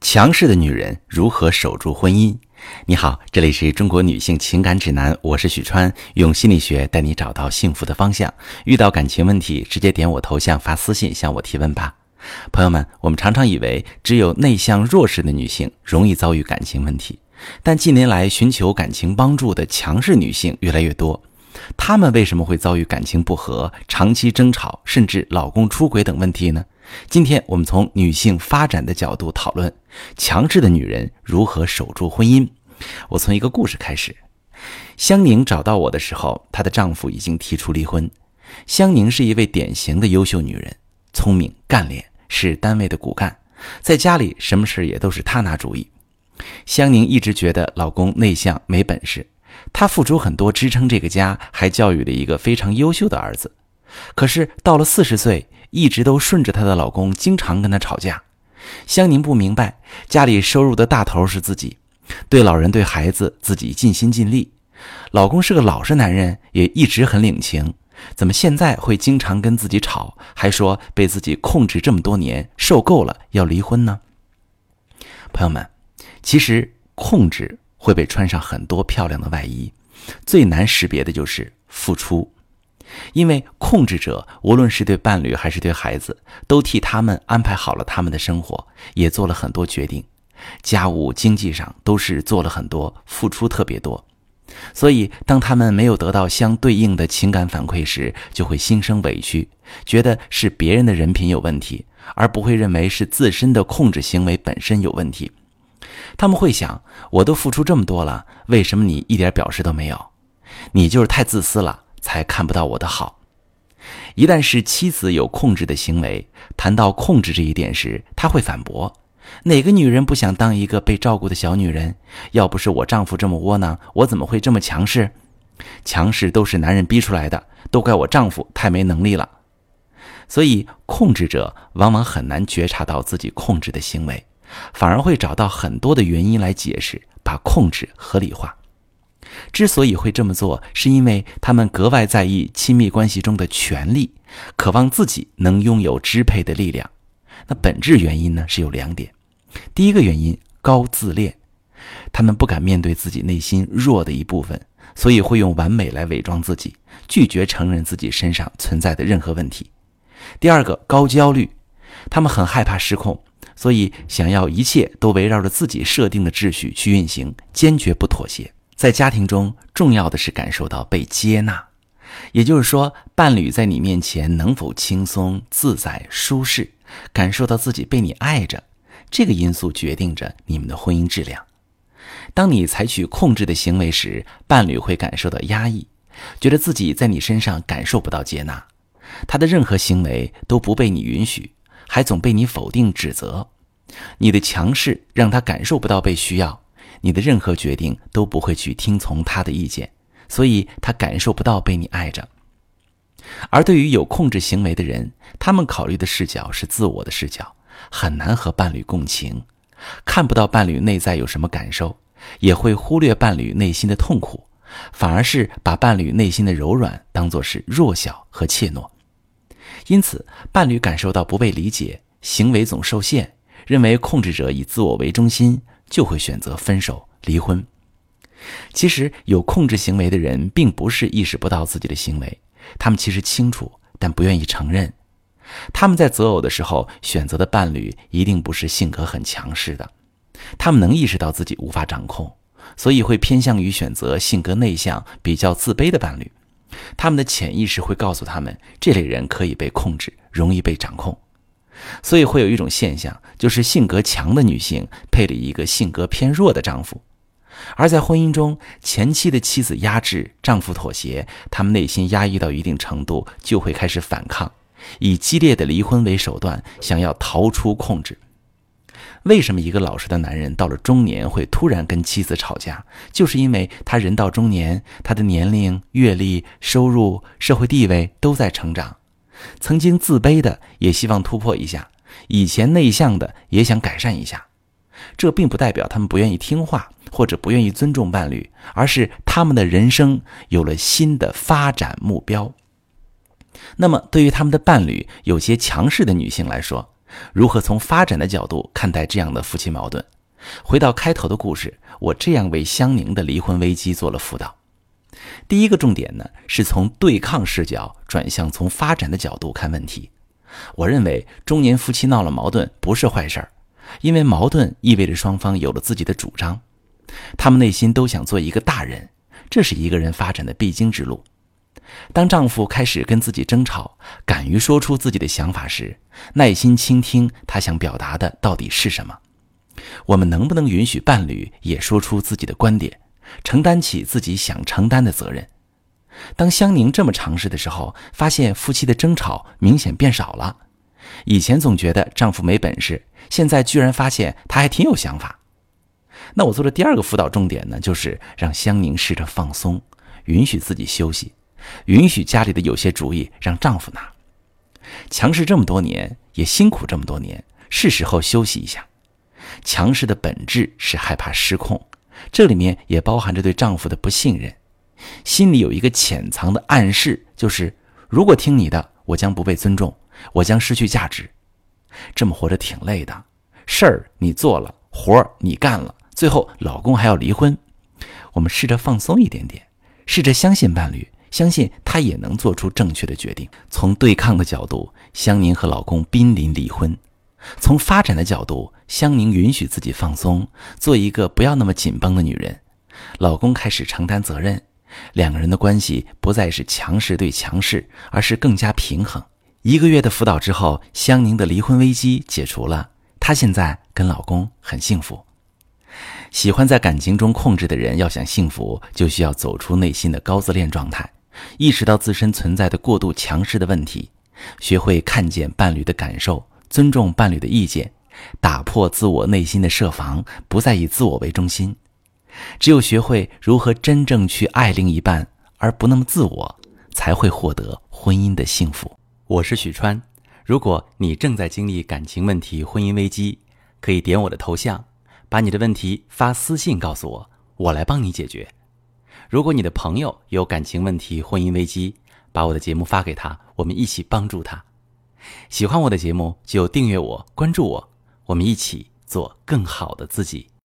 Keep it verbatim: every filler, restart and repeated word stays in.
强势的女人如何守住婚姻？你好，这里是中国女性情感指南，我是许川，用心理学带你找到幸福的方向。遇到感情问题，直接点我头像发私信向我提问吧。朋友们，我们常常以为只有内向弱势的女性容易遭遇感情问题，但近年来寻求感情帮助的强势女性越来越多。她们为什么会遭遇感情不和、长期争吵，甚至老公出轨等问题呢？今天我们从女性发展的角度讨论强势的女人如何守住婚姻。我从一个故事开始。香宁找到我的时候，她的丈夫已经提出离婚。香宁是一位典型的优秀女人，聪明干练，是单位的骨干，在家里什么事也都是她拿主意。香宁一直觉得老公内向没本事，她付出很多支撑这个家，还教育了一个非常优秀的儿子。可是到了四十岁，一直都顺着她的老公，经常跟她吵架。香宁不明白，家里收入的大头是自己，对老人对孩子自己尽心尽力，老公是个老实男人，也一直很领情，怎么现在会经常跟自己吵，还说被自己控制这么多年，受够了要离婚呢？朋友们，其实控制会被穿上很多漂亮的外衣，最难识别的就是付出。因为控制者无论是对伴侣还是对孩子，都替他们安排好了他们的生活，也做了很多决定，家务经济上都是做了很多，付出特别多。所以当他们没有得到相对应的情感反馈时，就会心生委屈，觉得是别人的人品有问题，而不会认为是自身的控制行为本身有问题。他们会想，我都付出这么多了，为什么你一点表示都没有？你就是太自私了，才看不到我的好。一旦是妻子有控制的行为，谈到控制这一点时，他会反驳，哪个女人不想当一个被照顾的小女人？要不是我丈夫这么窝囊，我怎么会这么强势？强势都是男人逼出来的，都怪我丈夫太没能力了。所以控制者往往很难觉察到自己控制的行为，反而会找到很多的原因来解释，把控制合理化。之所以会这么做，是因为他们格外在意亲密关系中的权利，渴望自己能拥有支配的力量。那本质原因呢，是有两点。第一个原因，高自恋，他们不敢面对自己内心弱的一部分，所以会用完美来伪装自己，拒绝承认自己身上存在的任何问题。第二个，高焦虑，他们很害怕失控，所以想要一切都围绕着自己设定的秩序去运行，坚决不妥协。在家庭中，重要的是感受到被接纳，也就是说，伴侣在你面前能否轻松、自在、舒适，感受到自己被你爱着，这个因素决定着你们的婚姻质量。当你采取控制的行为时，伴侣会感受到压抑，觉得自己在你身上感受不到接纳，他的任何行为都不被你允许，还总被你否定指责。你的强势让他感受不到被需要，你的任何决定都不会去听从他的意见，所以他感受不到被你爱着。而对于有控制行为的人，他们考虑的视角是自我的视角，很难和伴侣共情，看不到伴侣内在有什么感受，也会忽略伴侣内心的痛苦，反而是把伴侣内心的柔软当作是弱小和怯懦。因此，伴侣感受到不被理解，行为总受限，认为控制者以自我为中心，就会选择分手离婚。其实有控制行为的人并不是意识不到自己的行为，他们其实清楚，但不愿意承认。他们在择偶的时候选择的伴侣一定不是性格很强势的，他们能意识到自己无法掌控，所以会偏向于选择性格内向、比较自卑的伴侣。他们的潜意识会告诉他们，这类人可以被控制，容易被掌控。所以会有一种现象，就是性格强的女性配了一个性格偏弱的丈夫。而在婚姻中，前期的妻子压制，丈夫妥协，他们内心压抑到一定程度，就会开始反抗，以激烈的离婚为手段，想要逃出控制。为什么一个老实的男人到了中年会突然跟妻子吵架？就是因为他人到中年，他的年龄、阅历、收入、社会地位都在成长。曾经自卑的也希望突破一下，以前内向的也想改善一下。这并不代表他们不愿意听话，或者不愿意尊重伴侣，而是他们的人生有了新的发展目标。那么对于他们的伴侣，有些强势的女性来说， 如何从发展的角度看待这样的夫妻矛盾？回到开头的故事，我这样为香凝的离婚危机做了辅导。第一个重点呢，是从对抗视角转向从发展的角度看问题。我认为中年夫妻闹了矛盾不是坏事儿，因为矛盾意味着双方有了自己的主张，他们内心都想做一个大人，这是一个人发展的必经之路。当丈夫开始跟自己争吵，敢于说出自己的想法时，耐心倾听他想表达的到底是什么。我们能不能允许伴侣也说出自己的观点，承担起自己想承担的责任？当香凝这么尝试的时候，发现夫妻的争吵明显变少了。以前总觉得丈夫没本事，现在居然发现他还挺有想法。那我做的第二个辅导重点呢，就是让香凝试着放松，允许自己休息，允许家里的有些主意让丈夫拿。强势这么多年，也辛苦这么多年，是时候休息一下。强势的本质是害怕失控，这里面也包含着对丈夫的不信任。心里有一个潜藏的暗示，就是如果听你的，我将不被尊重，我将失去价值。这么活着挺累的，事儿你做了，活儿你干了，最后老公还要离婚。我们试着放松一点点，试着相信伴侣，相信他也能做出正确的决定。从对抗的角度，香凝和老公濒临离婚；从发展的角度，香凝允许自己放松，做一个不要那么紧绷的女人。老公开始承担责任，两个人的关系不再是强势对强势，而是更加平衡。一个月的辅导之后，香凝的离婚危机解除了，她现在跟老公很幸福。喜欢在感情中控制的人要想幸福，就需要走出内心的高自恋状态，意识到自身存在的过度强势的问题，学会看见伴侣的感受，尊重伴侣的意见，打破自我内心的设防，不再以自我为中心。只有学会如何真正去爱另一半，而不那么自我，才会获得婚姻的幸福。我是许川，如果你正在经历感情问题、婚姻危机，可以点我的头像，把你的问题发私信告诉我，我来帮你解决。如果你的朋友有感情问题、婚姻危机，把我的节目发给他，我们一起帮助他。喜欢我的节目就订阅我、关注我，我们一起做更好的自己。